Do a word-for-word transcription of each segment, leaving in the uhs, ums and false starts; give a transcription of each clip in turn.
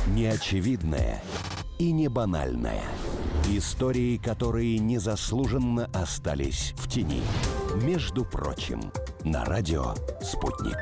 Неочевидное и не банальное. Истории, которые незаслуженно остались в тени. Между прочим, на радио «Спутник».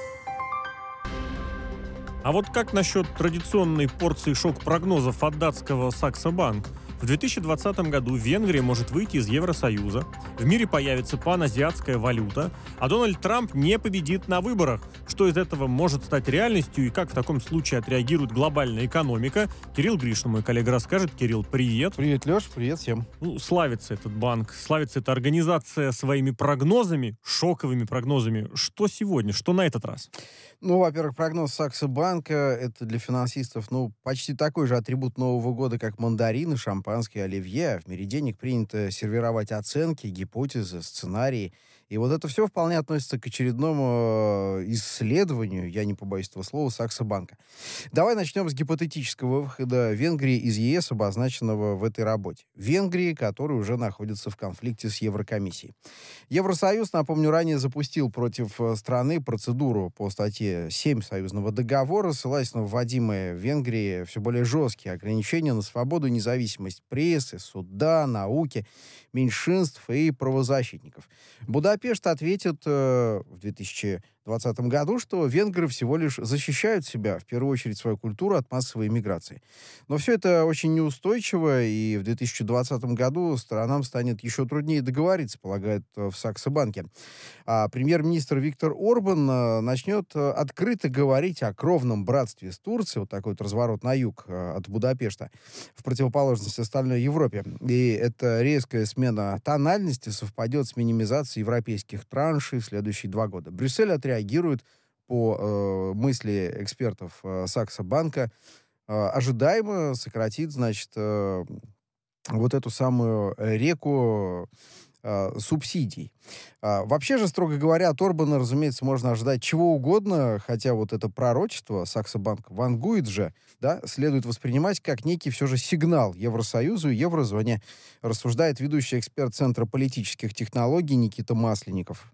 А вот как насчет традиционной порции шок-прогнозов от датского Saxo Bank? В две тысячи двадцатом году Венгрия может выйти из Евросоюза, в мире появится паназиатская валюта, а Дональд Трамп не победит на выборах. Что из этого может стать реальностью и как в таком случае отреагирует глобальная экономика? Кирилл Гришин, мой коллега, расскажет. Кирилл, привет. Привет, Леш, привет всем. Ну, славится этот банк, славится эта организация своими прогнозами, шоковыми прогнозами. Что сегодня, что на этот раз? Ну, во-первых, прогноз Saxo Bank — это для финансистов, ну, почти такой же атрибут Нового года, как мандарины, шампанское, оливье. В мире денег принято сервировать оценки, гипотезы, сценарии. И вот это все вполне относится к очередному исследованию, я не побоюсь этого слова, Saxo Bank. Давай начнем с гипотетического выхода Венгрии из ЕС, обозначенного в этой работе. Венгрии, которая уже находится в конфликте с Еврокомиссией. Евросоюз, напомню, ранее запустил против страны процедуру по статье семь союзного договора, ссылаясь на вводимые в Венгрии все более жесткие ограничения на свободу и независимость прессы, суда, науки, меньшинств и правозащитников. Будапешт ответит э, в две тысячи двадцатом году, что венгры всего лишь защищают себя, в первую очередь свою культуру, от массовой иммиграции. Но все это очень неустойчиво, и в две тысячи двадцатом году сторонам станет еще труднее договориться, полагают в Saxo Bank. А премьер-министр Виктор Орбан э, начнет э, открыто говорить о кровном братстве с Турцией, вот такой вот разворот на юг э, от Будапешта, в противоположность остальной Европе. И эта резкая смена тональности совпадет с минимизацией европейских траншей в следующие два года. Брюссель отреагирует по э, мысли экспертов э, Saxo Bank, э, ожидаемо сократит, значит, э, вот эту самую реку э, субсидий. А, вообще же, строго говоря, от Орбана, разумеется, можно ожидать чего угодно, хотя вот это пророчество Saxo Bank вангует же, да, следует воспринимать как некий все же сигнал Евросоюзу и еврозоне, рассуждает ведущий эксперт Центра политических технологий Никита Масленников.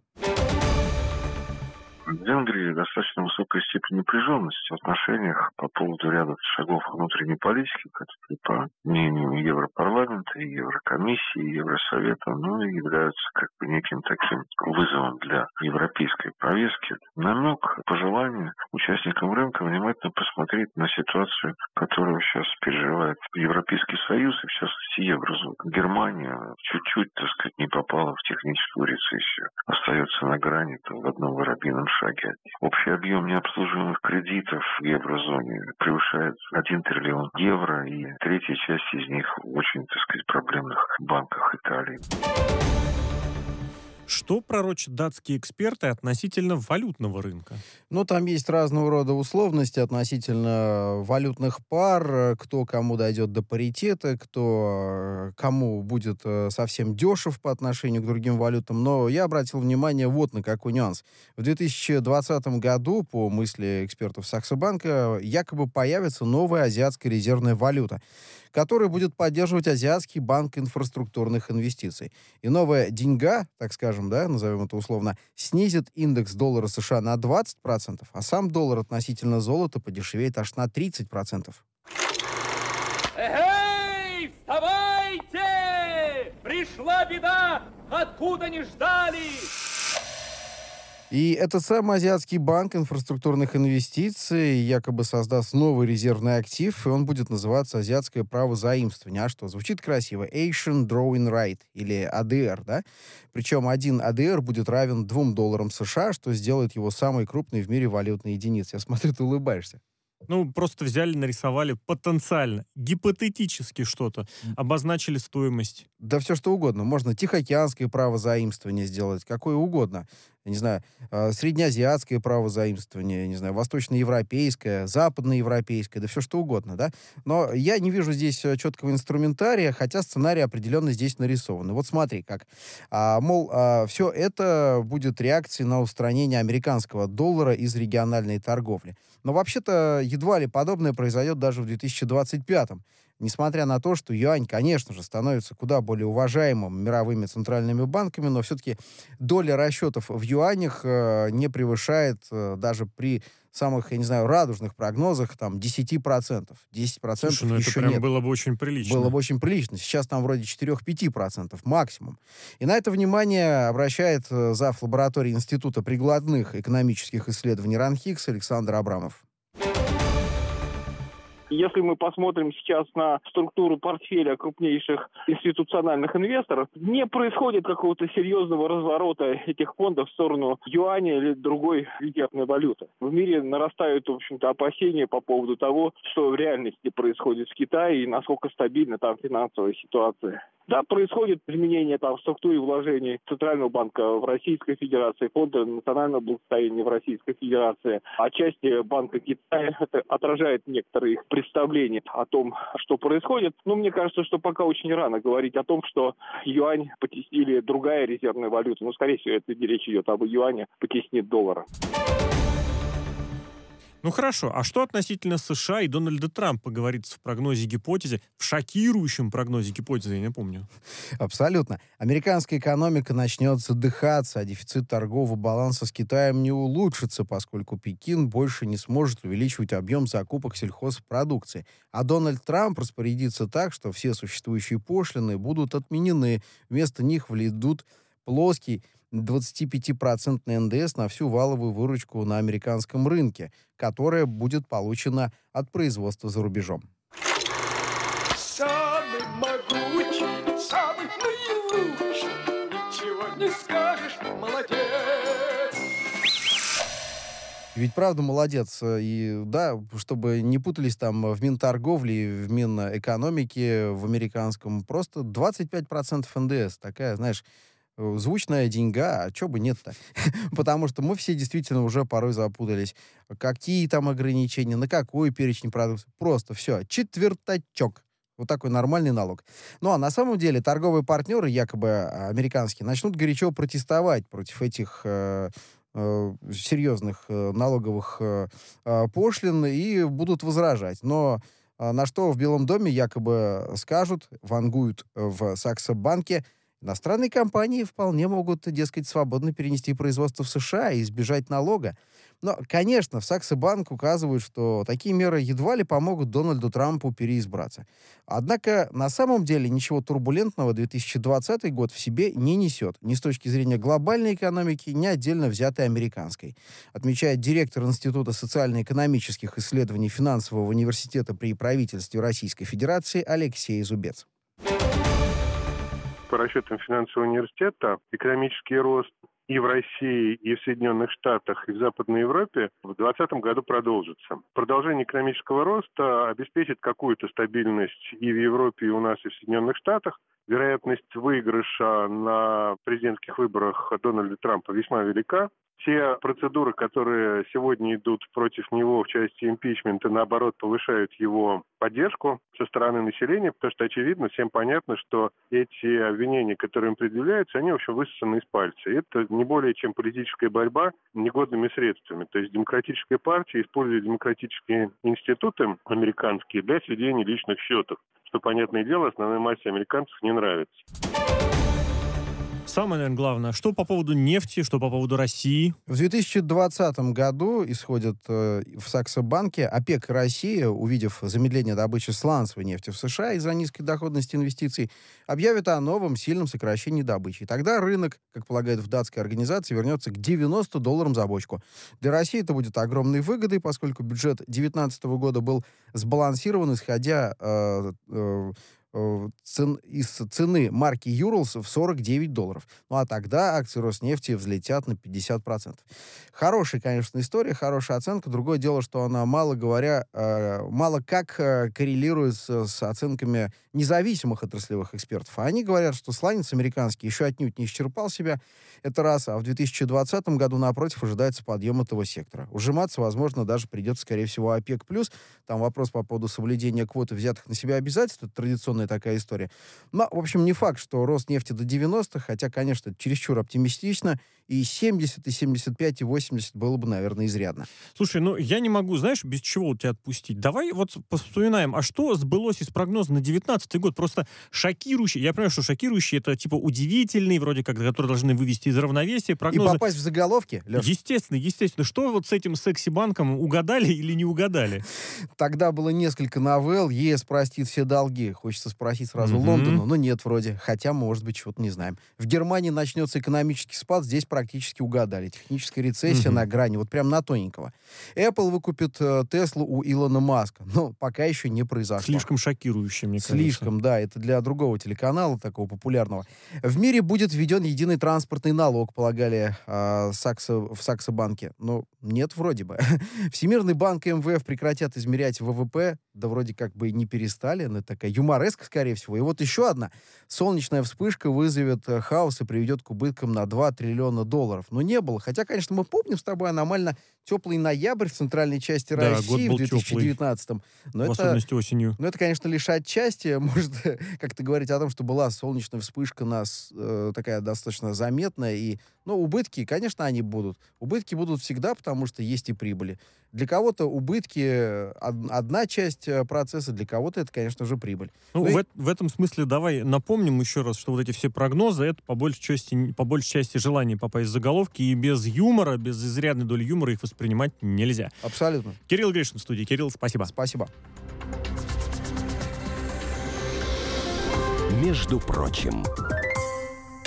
В Венгрии достаточно высокая степень напряженности в отношениях по поводу ряда шагов внутренней политики, которые, по мнению Европарламента, и Еврокомиссии, и Евросовета, ну, и являются как бы неким таким вызовом для европейской повестки. Намек, пожелание участникам рынка внимательно посмотреть на ситуацию, которую сейчас переживает Европейский Союз и, в частности, Еврозона. Германия чуть-чуть, так сказать, не попала в техническую рецессию. Остается на грани в одном воробьином шаге. Общий объем необслуживаемых кредитов в еврозоне превышает один триллион евро, и третья часть из них в очень, так сказать, проблемных банках Италии. Что пророчат датские эксперты относительно валютного рынка? Ну, там есть разного рода условности относительно валютных пар, кто кому дойдет до паритета, кто кому будет совсем дешев по отношению к другим валютам. Но я обратил внимание вот на какой нюанс. В две тысячи двадцатом году, по мысли экспертов Saxo Bank, якобы появится новая азиатская резервная валюта, которая будет поддерживать Азиатский банк инфраструктурных инвестиций. И новая деньга, так скажем, да, назовем это условно, снизит индекс доллара США на двадцать процентов, а сам доллар относительно золота подешевеет аж на тридцать процентов. Эй, вставайте! Пришла беда, откуда не ждали! И этот самый Азиатский банк инфраструктурных инвестиций якобы создаст новый резервный актив, и он будет называться «Азиатское право заимствования». А что, звучит красиво? Asian Drawing Right, или А Д Р, да? Причем один А Д Р будет равен двум долларам США, что сделает его самой крупной в мире валютной единицей. Я смотрю, ты улыбаешься. Ну, просто взяли, нарисовали потенциально, гипотетически что-то, обозначили стоимость. Да все что угодно. Можно тихоокеанское право заимствования сделать, какое угодно. Я не знаю, э, среднеазиатское право заимствования, не знаю, восточноевропейское, западноевропейское, да все что угодно, да. Но я не вижу здесь четкого инструментария, хотя сценарий определенно здесь нарисован. Вот смотри как. А, мол, а, все это будет реакцией на устранение американского доллара из региональной торговли. Но вообще-то едва ли подобное произойдет даже в две тысячи двадцать пятом. несмотря на то, что юань, конечно же, становится куда более уважаемым мировыми центральными банками, но все-таки доля расчетов в юанях э, не превышает э, даже при самых, я не знаю, радужных прогнозах там десять процентов. десять процентов Слушай, ну это еще прям нет. было бы очень прилично. Было бы очень прилично. Сейчас там вроде четыре-пять процентов максимум. И на это внимание обращает э, зав. Лаборатории Института прикладных экономических исследований РАНХИКС Александр Абрамов. Если мы посмотрим сейчас на структуру портфеля крупнейших институциональных инвесторов, не происходит какого-то серьезного разворота этих фондов в сторону юаня или другой резервной валюты. В мире нарастают, в общем-то, опасения по поводу того, что в реальности происходит в Китае и насколько стабильна там финансовая ситуация. Да, происходит изменение там в структуре вложений Центрального банка в Российской Федерации, Фонда национального благосостояния в Российской Федерации. Отчасти Банка Китая это отражает некоторые их представления о том, что происходит. Но мне кажется, что пока очень рано говорить о том, что юань потеснили другая резервная валюта. Ну, скорее всего, это речь идет об юане, потеснит доллара. Ну хорошо, а что относительно США и Дональда Трампа говорится в прогнозе-гипотезе, в шокирующем прогнозе-гипотезе, я не помню? Абсолютно. Американская экономика начнет задыхаться, а дефицит торгового баланса с Китаем не улучшится, поскольку Пекин больше не сможет увеличивать объем закупок сельхозпродукции. А Дональд Трамп распорядится так, что все существующие пошлины будут отменены. Вместо них введут плоский двадцатипятипроцентный эн дэ эс на всю валовую выручку на американском рынке, которая будет получена от производства за рубежом. Самый могучий, самый наилучший, ничего не скажешь, молодец. Ведь правда молодец. И да, чтобы не путались там в Минторговле, в Минэкономике, в американском, просто двадцать пять процентов эн дэ эс. Такая, знаешь, звучная деньга, а чё бы нет-то? Потому что мы все действительно уже порой запутались. Какие там ограничения, на какой перечень продуктов. Просто все, четвертачок. Вот такой нормальный налог. Ну, а на самом деле торговые партнеры, якобы американские, начнут горячо протестовать против этих э, э, серьезных э, налоговых э, э, пошлин и будут возражать. Но э, на что в Белом доме якобы скажут, вангуют в Саксо-банке, иностранные компании вполне могут, дескать, свободно перенести производство в США и избежать налога. Но, конечно, в Саксо-банк указывают, что такие меры едва ли помогут Дональду Трампу переизбраться. Однако, на самом деле, ничего турбулентного две тысячи двадцатый год в себе не несет. Ни с точки зрения глобальной экономики, ни отдельно взятой американской. Отмечает директор Института социально-экономических исследований Финансового университета при правительстве Российской Федерации Алексей Зубец. По расчетам финансового университета, экономический рост и в России, и в Соединенных Штатах, и в Западной Европе в двадцатом году продолжится. Продолжение экономического роста обеспечит какую-то стабильность и в Европе, и у нас, и в Соединенных Штатах. Вероятность выигрыша на президентских выборах Дональда Трампа весьма велика. Те процедуры, которые сегодня идут против него в части импичмента, наоборот, повышают его поддержку со стороны населения, потому что, очевидно, всем понятно, что эти обвинения, которые им предъявляются, они, в общем, высосаны из пальца. И это не более чем политическая борьба негодными средствами. То есть демократическая партия использует демократические институты американские для сведения личных счетов, что, понятное дело, основной массе американцев не нравится. Самое, наверное, главное, что по поводу нефти, что по поводу России? В две тысячи двадцатом году исходят э, в Саксо-банке ОПЕК и Россия, увидев замедление добычи сланцевой нефти в США из-за низкой доходности инвестиций, объявят о новом сильном сокращении добычи. И тогда рынок, как полагают в датской организации, вернется к девяноста долларам за бочку. Для России это будет огромной выгодой, поскольку бюджет две тысячи девятнадцатого года был сбалансирован, исходя э, э, Цен, из цены марки Юрлс в сорок девять долларов. Ну а тогда акции Роснефти взлетят на пятьдесят процентов. Хорошая, конечно, история, хорошая оценка. Другое дело, что она, мало говоря, э, мало как э, коррелирует с, с оценками независимых отраслевых экспертов. А они говорят, что сланец американский еще отнюдь не исчерпал себя. Это раз. А в две тысячи двадцатом году, напротив, ожидается подъем этого сектора. Ужиматься, возможно, даже придется, скорее всего, ОПЕК+. Там вопрос по поводу соблюдения квоты взятых на себя обязательств. Это традиционная такая история. Но, в общем, не факт, что рост нефти до девяноста, хотя, конечно, это чересчур оптимистично, и семьдесят, и семьдесят пять, и восемьдесят было бы, наверное, изрядно. Слушай, ну я не могу, знаешь, без чего тебя отпустить. Давай вот вспоминаем, а что сбылось из прогноза на девятнадцатый год? Просто шокирующий, я понимаю, что шокирующий, это типа удивительный, вроде как, который должны вывести из равновесия прогнозы. И попасть в заголовки, Леш? Естественно, естественно. Что вот с этим секси-банком, угадали или не угадали? Тогда было несколько новелл. ЕС простит все долги. Хочется спросить сразу Мгм. Лондону, но нет вроде. Хотя, может быть, чего-то не знаем. В Германии начнется экономический спад. Здесь практически угадали. Техническая рецессия Мгм. на грани. Вот прям на тоненького. Apple выкупит э, Теслу у Илона Маска. Но пока еще не произошло. Слишком шокирующий, мне кажется. Слишком, да. Это для другого телеканала, такого популярного. В мире будет введен единый транспортный налог, полагали э, Саксо, в Саксо-банке. Но нет вроде бы. Всемирный банк и эм вэ эф прекратят измерять вэ вэ пэ. Да вроде как бы и не перестали. Но это такая юмореска, скорее всего. И вот еще одна. Солнечная вспышка вызовет э, хаос и приведет к убыткам на два триллиона долларов. Но не было. Хотя, конечно, мы помним с тобой аномально теплый ноябрь в центральной части Да, России год был в две тысячи девятнадцатом. Но В это, особенности осенью. ну, это, конечно, лишь отчасти может как-то говорить о том, что была солнечная вспышка у нас э, такая достаточно заметная. И, ну, убытки, конечно, они будут. Убытки будут всегда, потому что есть и прибыли. Для кого-то убытки э, од- одна часть э, процесса, для кого-то это, конечно же, прибыль. Ну, Ну и- в, эт- в этом смысле давай напомним еще раз, что вот эти все прогнозы, это по большей части, по большей части желание попасть в заголовки, и без юмора, без изрядной доли юмора их воспринимать нельзя. Абсолютно. Кирилл Гришин в студии. Кирилл, спасибо. Спасибо. Между прочим.